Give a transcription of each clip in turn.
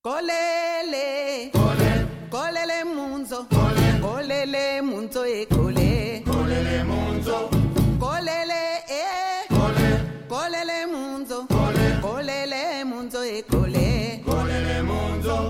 Kolele, kole, kolele munzo, kole, kolele munzo e kole, kolele munzo, kolele kole, kolele munzo, kole, kolele munzo e kole, kolele munzo.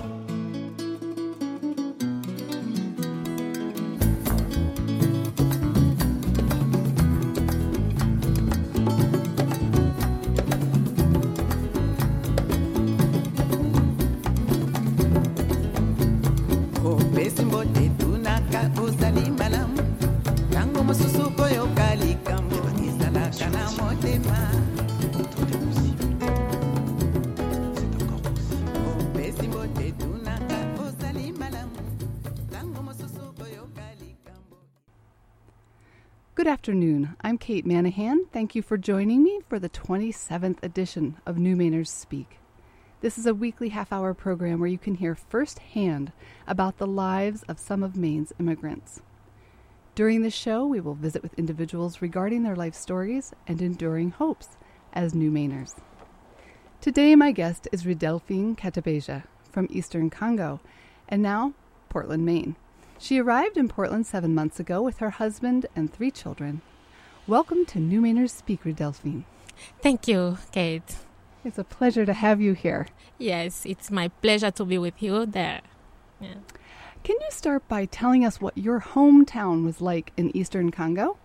Good afternoon. I'm Kate Manahan. Thank you for joining me for the 27th edition of New Mainers Speak. This is a weekly half-hour program where you can hear firsthand about the lives of some of Maine's immigrants. During this show, we will visit with individuals regarding their life stories and enduring hopes as New Mainers. Today, my guest is Ridelphine Katabeja from Eastern Congo, and now Portland, Maine. She arrived in Portland 7 months ago with her husband and 3 children. Welcome to New Mainers Speak, Ridelphine. Thank you, Kate. It's a pleasure to have you here. Yes, it's my pleasure to be with you there. Yeah. Can you start by telling us what your hometown was like in Eastern Congo?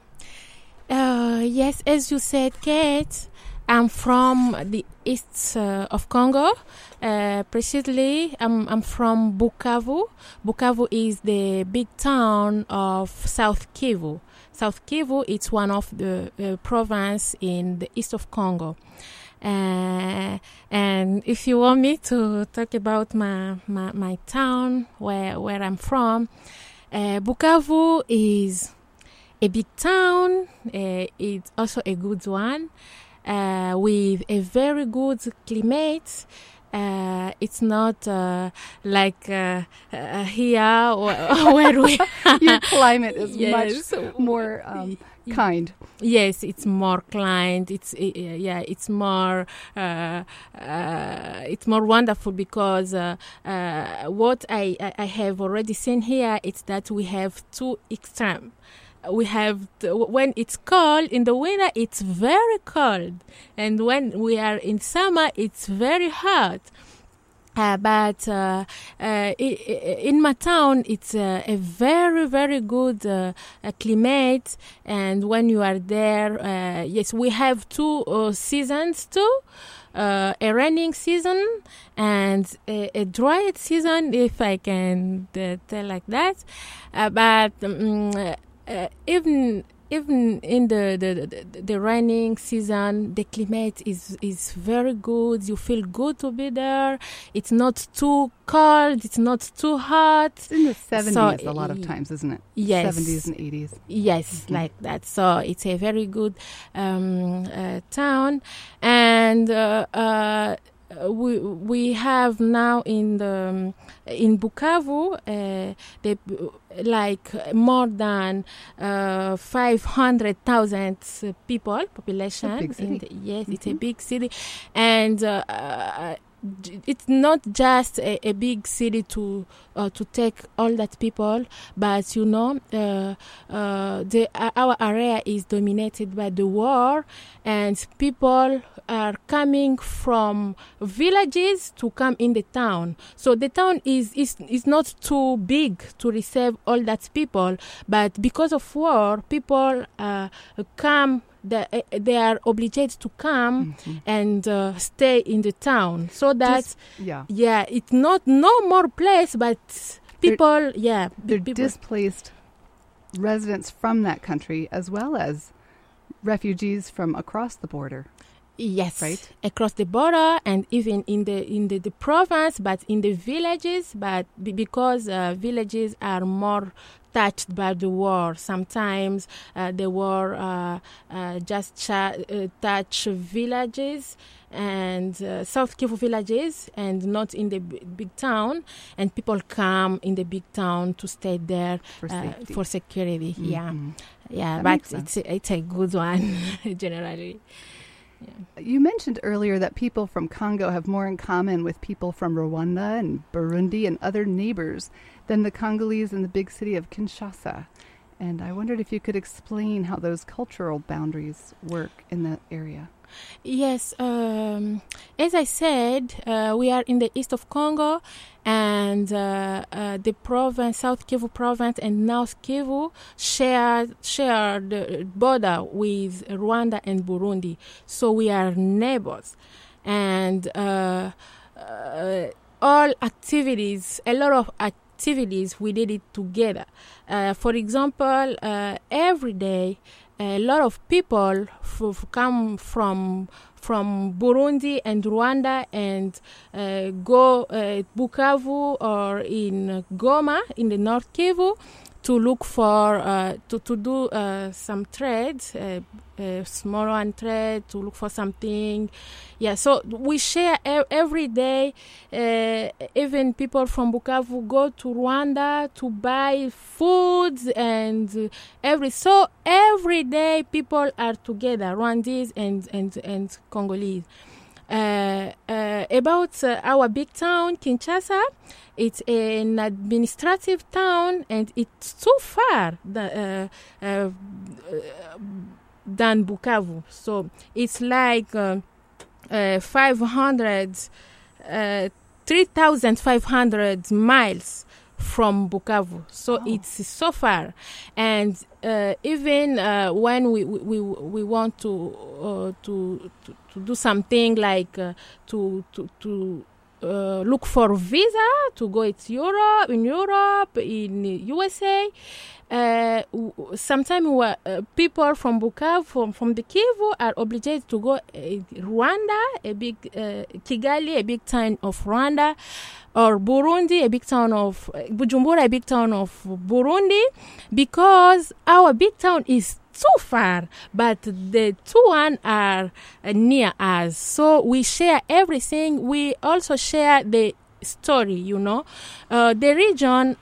Yes, as you said, Kate, I'm from the east of Congo. Precisely, I'm from Bukavu. Bukavu is the big town of South Kivu. South Kivu is one of the province in the east of Congo. And if you want me to talk about my town, where I'm from, Bukavu is a big town. It's also a good one, with a very good climate. It's not like here where we Your climate is yes. much more kind. Yes, it's more kind. It's more wonderful because what I have already seen here is that we have 2 extremes. We have when it's cold in the winter, it's very cold, and when we are in summer, it's very hot. But in my town, it's a very, very good climate. And when you are there, yes, we have 2 seasons too. A raining season and a dry season, if I can tell like that. But even in the raining season, the climate is very good. You feel good to be there. It's not too cold. It's not too hot. It's in the 70s a lot of times, isn't it? Yes. 70s and 80s. Yes, like that. So it's a very good town. And we have now in Bukavu like more than 500,000 people population. It's a big city, and it's not just a big city to take all that people, but our area is dominated by the war, and people are coming from villages to come in the town. So the town is not too big to receive all that people, but because of war, people come. They are obligated to come and stay in the town, so that it's not no more place, but people they're displaced residents from that country as well as refugees from across the border. Yes, right across the border, and even in the province, but in the villages. But because villages are more touched by the war, sometimes the war just touch villages and South Kivu villages, and not in the big town. And people come in the big town to stay there for security. Mm-hmm. Yeah, that but makes sense. it's a good one generally. Yeah. You mentioned earlier that people from Congo have more in common with people from Rwanda and Burundi and other neighbors than the Congolese in the big city of Kinshasa. And I wondered if you could explain how those cultural boundaries work in that area. Yes, as I said, we are in the east of Congo, and the province, South Kivu province and North Kivu share the border with Rwanda and Burundi. So we are neighbors, and all activities, a lot of activities, we did it together. For example, every day, a lot of people come from Burundi and Rwanda and go Bukavu or in Goma in the North Kivu to look for to do some trade, small one trade, to look for something. Yeah, so we share every day. Even people from Bukavu go to Rwanda to buy foods and so every day people are together, Rwandese and Congolese. About our big town, Kinshasa, it's an administrative town and it's too far than Bukavu. So it's like 3,500 miles from Bukavu. So it's so far. And even when we want to do something like to look for visa to go to Europe, in USA. Sometimes people from Bukavu, from the Kivu, are obligated to go Rwanda, Kigali, a big town of Rwanda, or Burundi, a big town of Bujumbura, a big town of Burundi, because our big town is too far, but the two one are near us. So we share everything. We also share the story, the region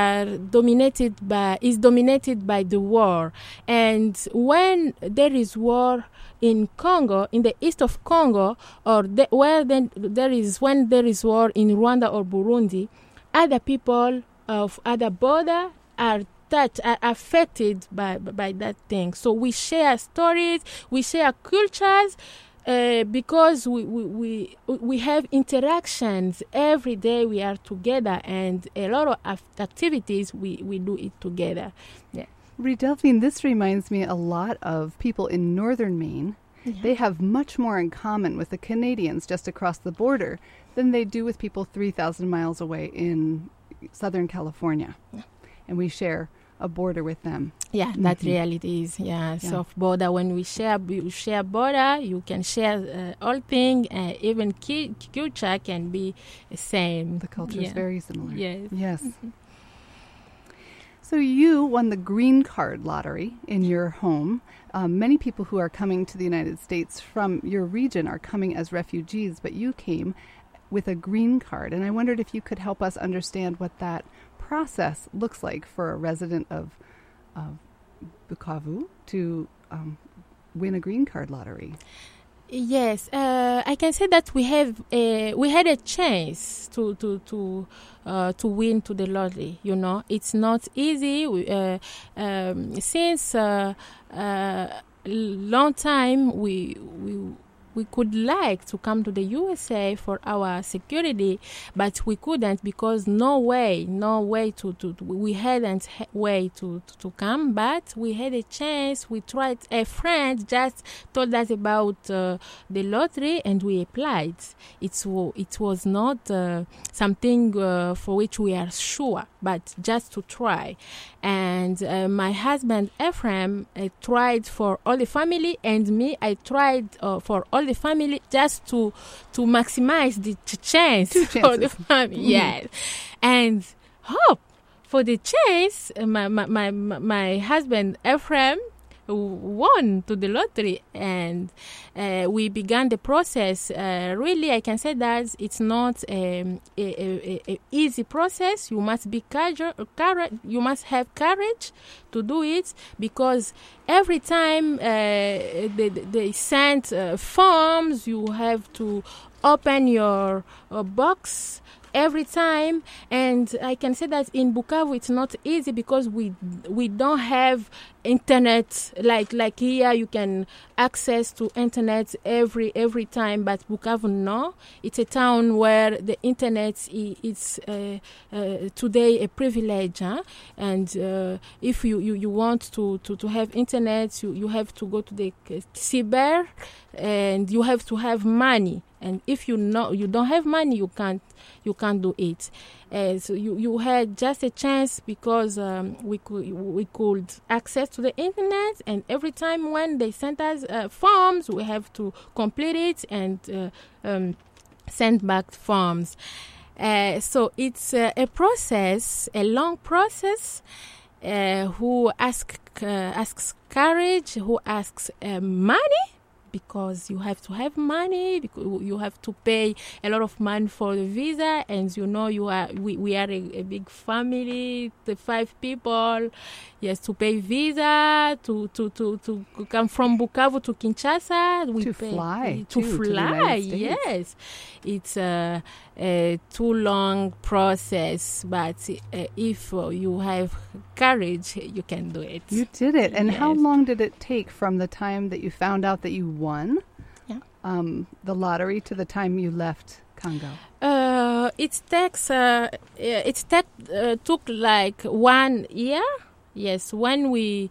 is dominated by the war, and when there is war in Congo, in the east of Congo, or when there is war in Rwanda or Burundi, other people of other border are affected by that thing. So we share stories, we share cultures. Because we have interactions every day, we are together, and a lot of activities we do it together. Yeah. Delphine, this reminds me a lot of people in northern Maine. Yeah. They have much more in common with the Canadians just across the border than they do with people 3,000 miles away in Southern California. Yeah. And we share a border with them. Yeah, that reality is, so border, when we share border, you can share all things, even culture can be the same. The culture is very similar. Yes. Mm-hmm. So you won the green card lottery in your home. Many people who are coming to the United States from your region are coming as refugees, but you came with a green card. And I wondered if you could help us understand what that process looks like for a resident of Bukavu to win a green card lottery. Yes, I can say that we had a chance to win to the lottery. It's not easy. Since long time we could like to come to the USA for our security, but we couldn't because no way we hadn't way to come, but we had a chance. We tried. A friend just told us about the lottery and we applied. It was not something for which we are sure, but just to try. And my husband Ephraim tried for all the family, and me, I tried for all the family, just to maximize the chance for the family. Mm-hmm. Yes, and hope for the chance. My husband Ephraim won to the lottery, and we began the process. Really, I can say that it's not a easy process. You must be you must have courage to do it, because every time they send forms, you have to open your box every time. And I can say that in Bukavu it's not easy, because we don't have internet like here. You can access to internet every time, but Bukavu, no. It's a town where the internet is today a privilege, huh? And if you want to have internet, you have to go to the cyber, and you have to have money. And if you don't have money, you can't do it. So you had just a chance, because we could access to the internet, and every time when they sent us forms, we have to complete it and send back forms. So it's a process, a long process. Who asks courage, who asks money, because you have to have money, because you have to pay a lot of money for the visa, and we are a big family, the 5 people. Yes, to pay visa to come from Bukavu to Kinshasa. To fly. To fly. Yes, it's a too long process, but if you have courage, you can do it. You did it. And yes. How long did it take from the time that you found out that you won the lottery to the time you left Congo? It took like 1 year. Yes, when we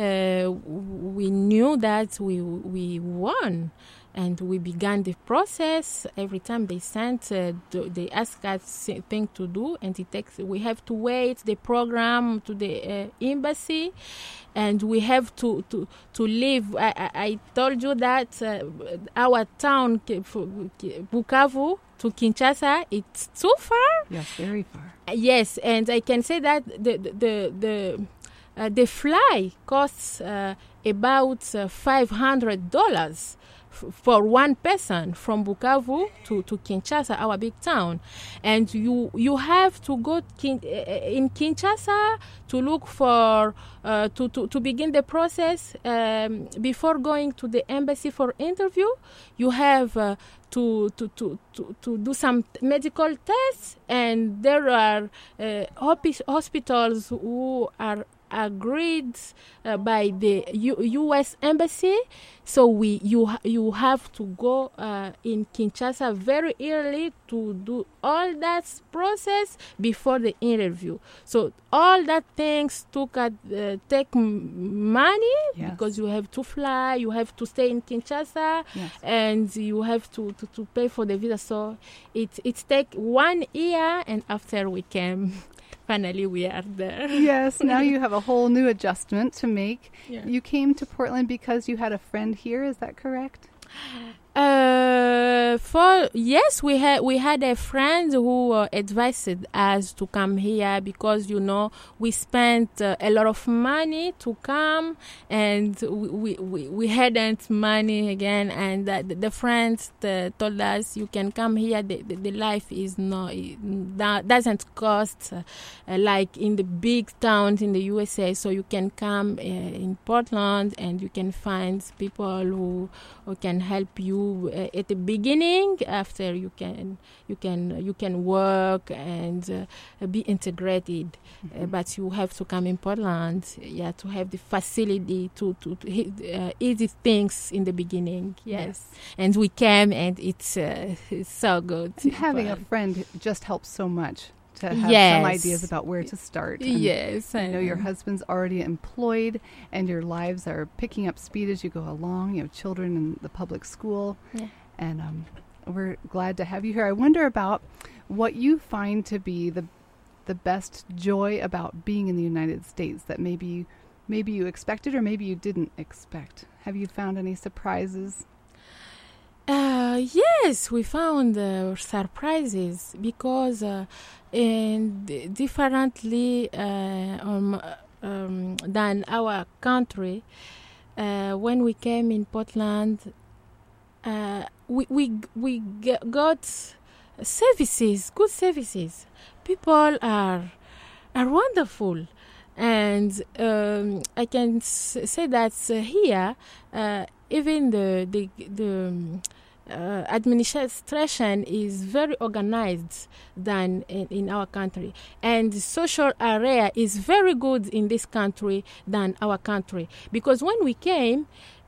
knew that we won, and we began the process. Every time they sent, they ask us thing to do, and we have to wait the program to the embassy, and we have to leave. I told you that our town, Bukavu, to Kinshasa, it's too far. Yes, very far. Yes, and I can say that the fly costs about $500 for one person from Bukavu to Kinshasa, our big town. And you have to go in Kinshasa to look for to begin the process. Before going to the embassy for interview, you have to do some medical tests, and there are hospitals who are agreed by the U.S. Embassy. So you have to go in Kinshasa very early to do all that process before the interview. So all that things take money, yes. because you have to fly, you have to stay in Kinshasa, yes. and you have to pay for the visa. So it take 1 year, and after we came. Finally, we are there. Yes, now you have a whole new adjustment to make. Yeah. You came to Portland because you had a friend here, is that correct? Yes, we had a friend who advised us to come here, because we spent a lot of money to come, and we hadn't money again, and the friends told us, you can come here. The life is doesn't cost like in the big towns in the USA. So you can come in Portland, and you can find people who can help you at the beginning. After you can work and be integrated, but you have to come in Portland, to have the facility to easy things in the beginning. Yes. And we came, and it's so good. And having a friend just helps so much to have some ideas about where to start. And yes, I know your husband's already employed, and your lives are picking up speed as you go along. You have children in the public school, and we're glad to have you here. I wonder about what you find to be the best joy about being in the United States that maybe you expected or maybe you didn't expect. Have you found any surprises? Yes, we found surprises, because differently than our country, when we came in Portland, we got services, good services. People are wonderful, and I can say that here, even the administration is very organized than in our country, and the social area is very good in this country than our country, because when we came,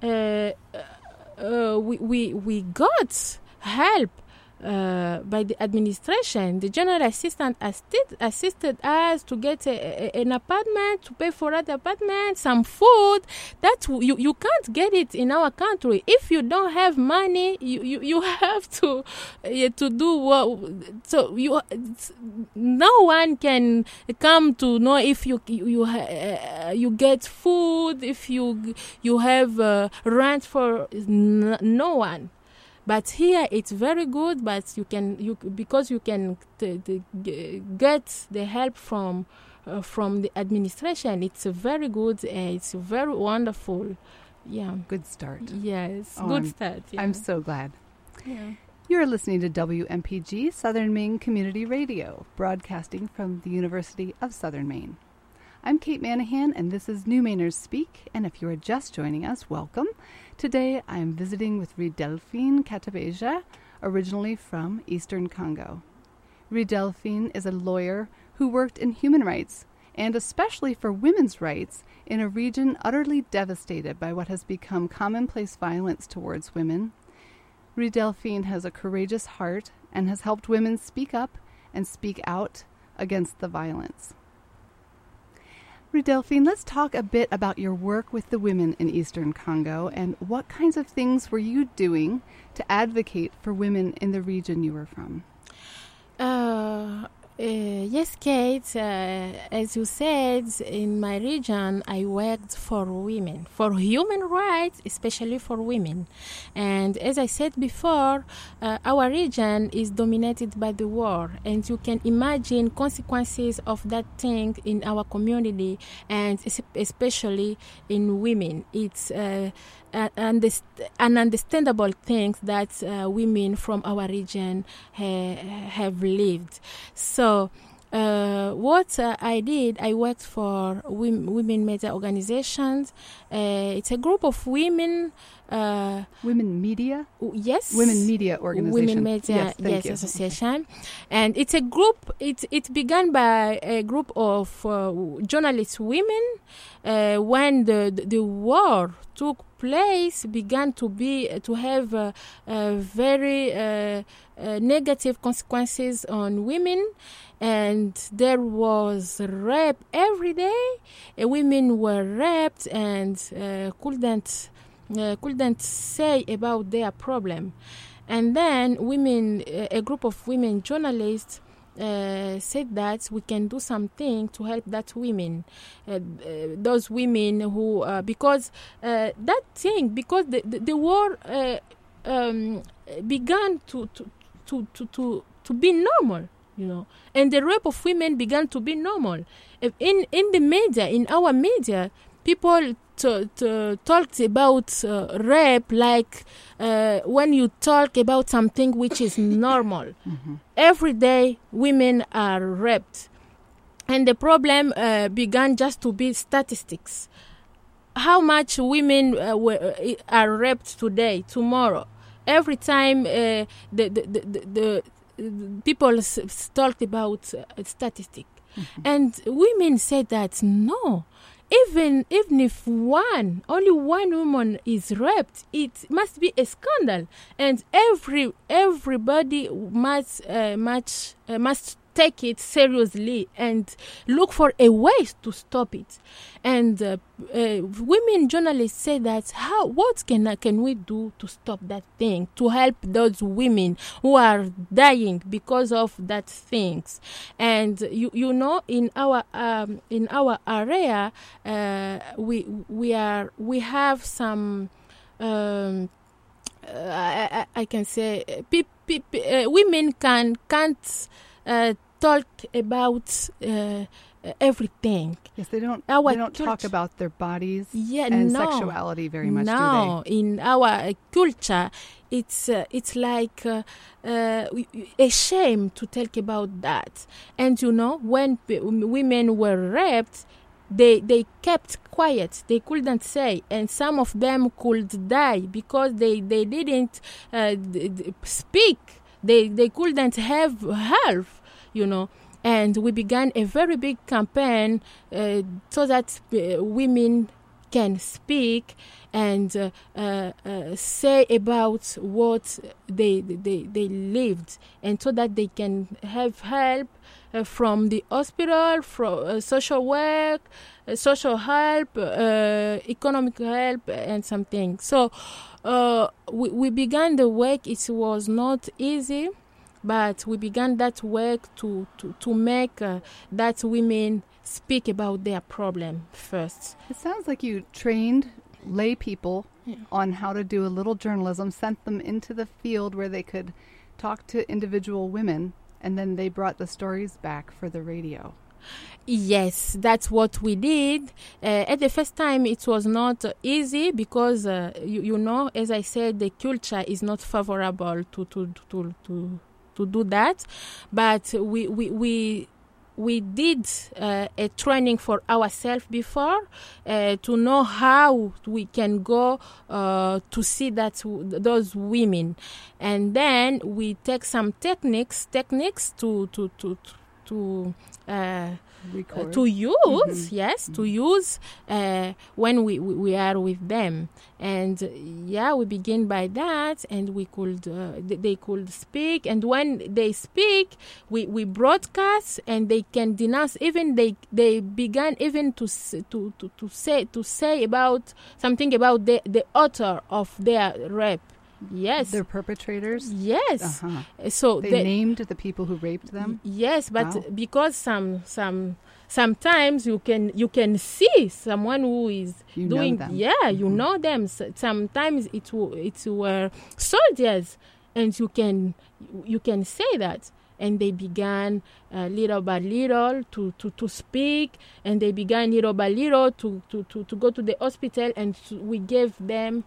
we got help by the administration. The general assistant assisted us to get an apartment, to pay for that apartment, some food. That you can't get it in our country. If you don't have money, you have to do what. So no one can come to know if you get food, if you have rent for no one. But here it's very good. But because you can get the help from the administration. It's very good. It's very wonderful. Yeah. Good start. Yes. Oh, Good start. Yeah. I'm so glad. Yeah. You're listening to WMPG Southern Maine Community Radio, broadcasting from the University of Southern Maine. I'm Kate Manahan, and this is New Mainers Speak. And if you are just joining us, welcome. Today, I am visiting with Delphine Katabeja, originally from Eastern Congo. Delphine is a lawyer who worked in human rights, and especially for women's rights, in a region utterly devastated by what has become commonplace violence towards women. Delphine has a courageous heart and has helped women speak up and speak out against the violence. Delphine, let's talk a bit about your work with the women in Eastern Congo and what kinds of things were you doing to advocate for women in the region you were from? Yes, Kate. As you said, in my region, I worked for women, for human rights, especially for women. And as I said before, our region is dominated by the war, and you can imagine consequences of that thing in our community, and especially in women. It's ununderstandable things that women from our region have lived. So what I did, I worked for women media organizations. It's a group of women. Women media? Yes. Women media organization. Women media, yes, association. And it's a group, it began by a group of journalist women. When the war took place, began to have very negative consequences on women, and there was rape every day. Women were raped and couldn't say about their problem. And then a group of women journalists said that we can do something to help those women who because the war began to be normal, and the rape of women began to be normal. In the media, in our media, people talked about rape like when you talk about something which is normal. Mm-hmm. Every day women are raped, and the problem began just to be statistics. How much women are raped today, tomorrow? Every time the people talked about statistics. Mm-hmm. And women said that no, even if only one woman is raped, it must be a scandal, and everybody must take it seriously and look for a way to stop it. And women journalists say that what can we do to stop that thing, to help those women who are dying because of that things. And in our area we have some I can say women can't talk about everything. Yes, they don't Our talk culture- about their bodies Yeah, and no. sexuality very much, No, do in our culture, it's like a shame to talk about that. And when women were raped, they kept quiet. They couldn't say, and some of them could die because they didn't speak. They couldn't have help, And we began a very big campaign so that women can speak and say about what they lived, and so that they can have help from the hospital, from social work, social help, economic help, and something. So we began the work. It was not easy, but we began that work to make that women speak about their problem first. It sounds like you trained lay people on how to do a little journalism, sent them into the field where they could talk to individual women, and then they brought the stories back for the radio. Yes, that's what we did. At the first time, it was not easy because, as I said, the culture is not favorable to do that. But we did a training for ourselves before to know how we can go to see those women, and then we take some techniques to use, to use when we are with them. And we begin by that, and we could they could speak, and when they speak, we broadcast, and they can denounce. Even they began even to say about something about the author of their rape. Yes. They're perpetrators? Yes. Uh-huh. So they named the people who raped them? Yes, but wow. Because sometimes you can see someone who is doing them. Yeah, you know them. Sometimes it were soldiers, and you can say that. And they began little by little to speak, and they began little by little to go to the hospital, and we give them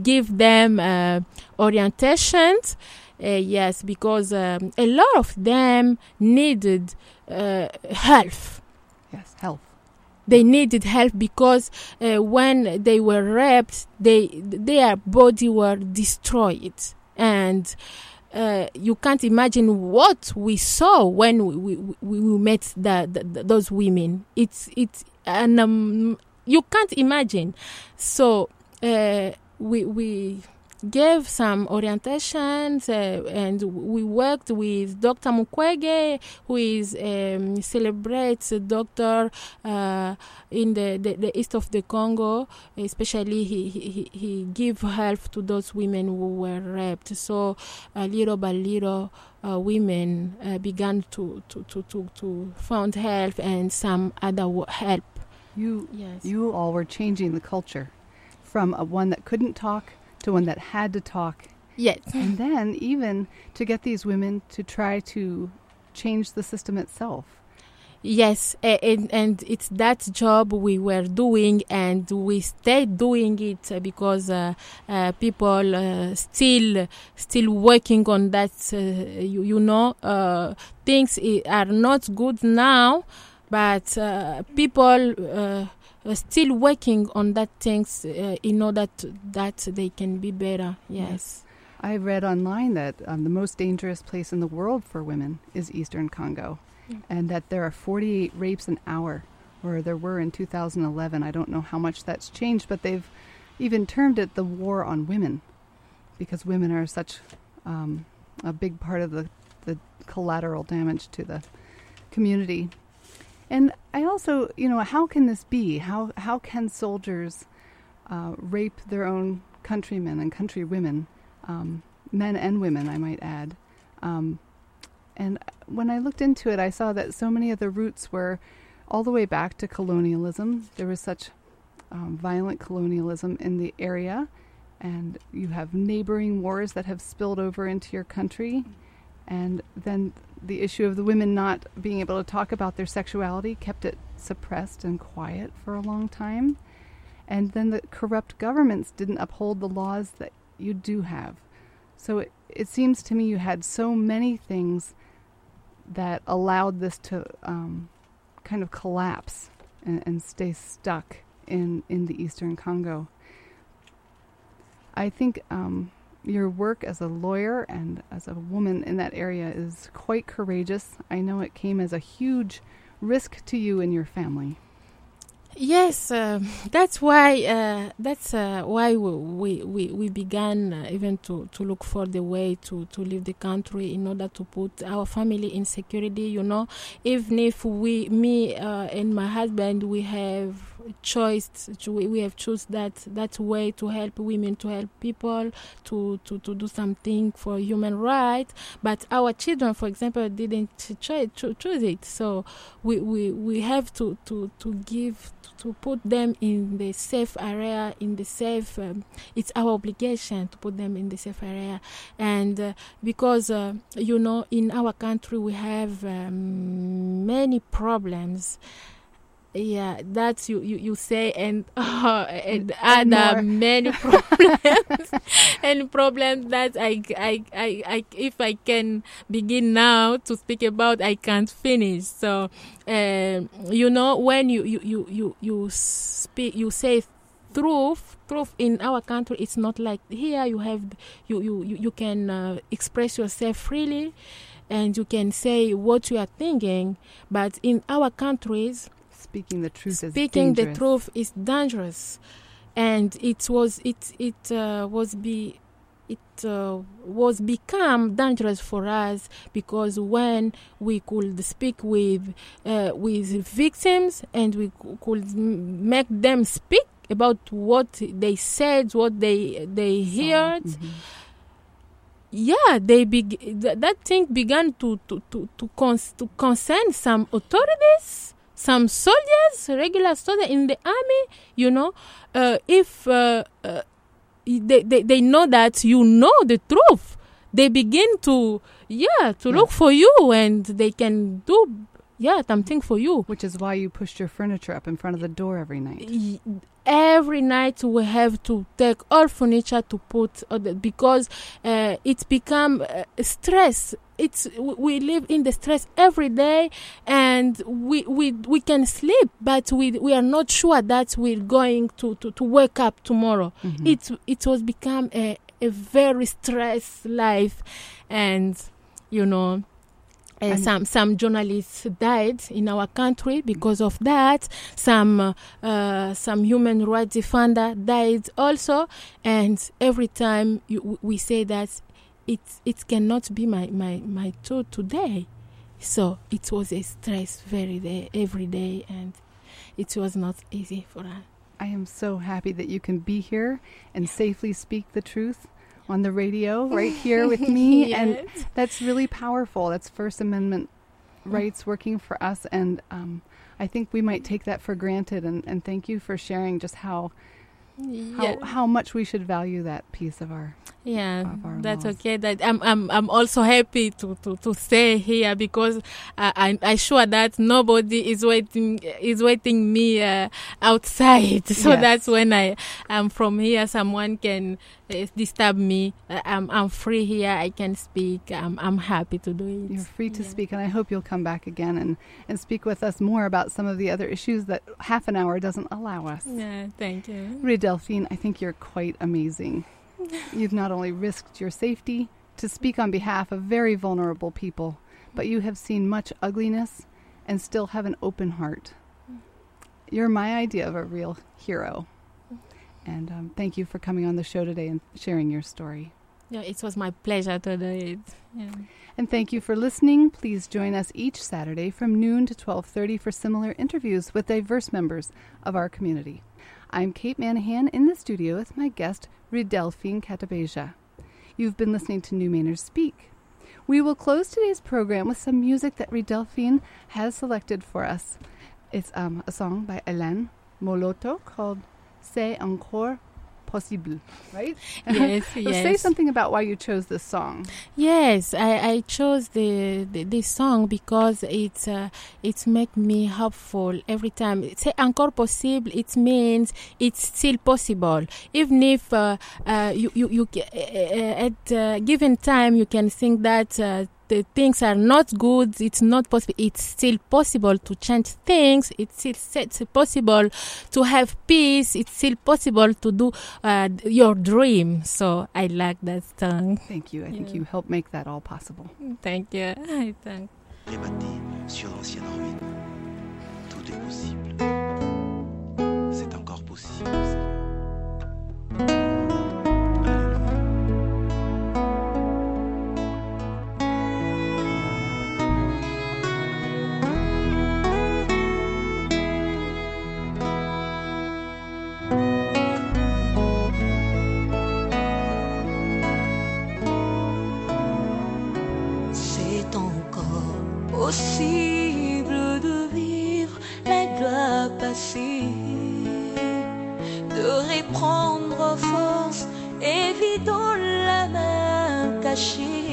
orientations. Yes, because a lot of them needed help. Yes, help. They needed help because when they were raped, their body were destroyed, and you can't imagine what we saw when we met those women. It's you can't imagine. So we gave some orientations, and we worked with Dr. Mukwege, who is celebrated doctor in the east of the Congo. Especially, he give help to those women who were raped. So little by little, women began to find help and some other help. You all were changing the culture from one that couldn't talk to one that had to talk. Yes. And then even to get these women to try to change the system itself. Yes, and it's that job we were doing, and we stayed doing it because people still working on that. Things are not good now, but people still working on that things in order that they can be better. Yes. I read online that the most dangerous place in the world for women is Eastern Congo, and that there are 48 rapes an hour, or there were in 2011. I don't know how much that's changed, but they've even termed it the war on women, because women are such a big part of the collateral damage to the community. And I also, how can this be? How can soldiers rape their own countrymen and countrywomen, men and women, I might add? And when I looked into it, I saw that so many of the roots were all the way back to colonialism. There was such violent colonialism in the area, and you have neighboring wars that have spilled over into your country. And then the issue of the women not being able to talk about their sexuality kept it suppressed and quiet for a long time. And then the corrupt governments didn't uphold the laws that you do have. So it seems to me you had so many things that allowed this to kind of collapse and stay stuck in the Eastern Congo. I think your work as a lawyer and as a woman in that area is quite courageous. I know it came as a huge risk to you and your family. Yes, that's why we began even to look for the way to leave the country in order to put our family in security. You know, even if me and my husband, we have we have choose that way to help women, to help people, to do something for human rights. But our children, for example, didn't choose it. So we have to put them in the safe area, in the safe. It's our obligation to put them in the safe area, and because you know, in our country we have many problems. Yeah, that's you say, and other many problems, and problems that I if I can begin now to speak about, I can't finish. So, you know, when you speak, you say truth in our country, it's not like here. You have you can express yourself freely, and you can say what you are thinking. But in our countries, speaking the truth is dangerous, and it was become dangerous for us, because when we could speak with victims, and we could make them speak about what they said, what they heard. Mm-hmm. Yeah, that thing began to concern some authorities, some soldiers, regular soldiers in the army. You know, if they know that you know the truth, they begin to look for you, and they can do something for you. Which is why you pushed your furniture up in front of the door every night. Every night we have to take all furniture to put, because it's become stress. We live in the stress every day, and we can sleep, but we are not sure that we're going to wake up tomorrow. Mm-hmm. It was become a very stressed life, and you know. Some journalists died in our country because of that. Some human rights defender died also, and every time we say that it cannot be my truth today. So it was a stress every day, and it was not easy for us. I am so happy that you can be here and safely speak the truth on the radio right here with me. Yes. And that's really powerful. That's First Amendment rights working for us, and I think we might take that for granted, and thank you for sharing just how much we should value that piece of our that's laws. Okay. That I'm also happy to stay here, because I sure that nobody is waiting me outside. So yes. That's when I'm from here. Someone can disturb me. I'm free here. I can speak. I'm happy to do it. You're free to speak, and I hope you'll come back again and speak with us more about some of the other issues that half an hour doesn't allow us. Yeah, thank you. Delphine, I think you're quite amazing. You've not only risked your safety to speak on behalf of very vulnerable people, but you have seen much ugliness and still have an open heart. You're my idea of a real hero. And thank you for coming on the show today and sharing your story. Yeah, it was my pleasure to do it. Yeah. And thank you for listening. Please join us each Saturday from noon to 12:30 for similar interviews with diverse members of our community. I'm Kate Manahan in the studio with my guest, Ridelphine Katabeja. You've been listening to New Mainers Speak. We will close today's program with some music that Ridelphine has selected for us. It's a song by Hélène Moloto called C'est encore possible, right? Yes, So yes. say something about why you chose this song. Yes, I chose this song because it make me hopeful every time. C'est encore possible. It means it's still possible, even if you at given time you can think that the things are not good. It's not possible. It's still possible to change things. It's still possible to have peace. It's still possible to do your dream. So I like that song. Thank you. I think you helped make that all possible. Thank you. I thank. Et bâti sur l'ancienne ruine. Tout est possible. C'est encore possible. C'est encore possible de vivre la gloire passée, de reprendre force, évidant la main cachée.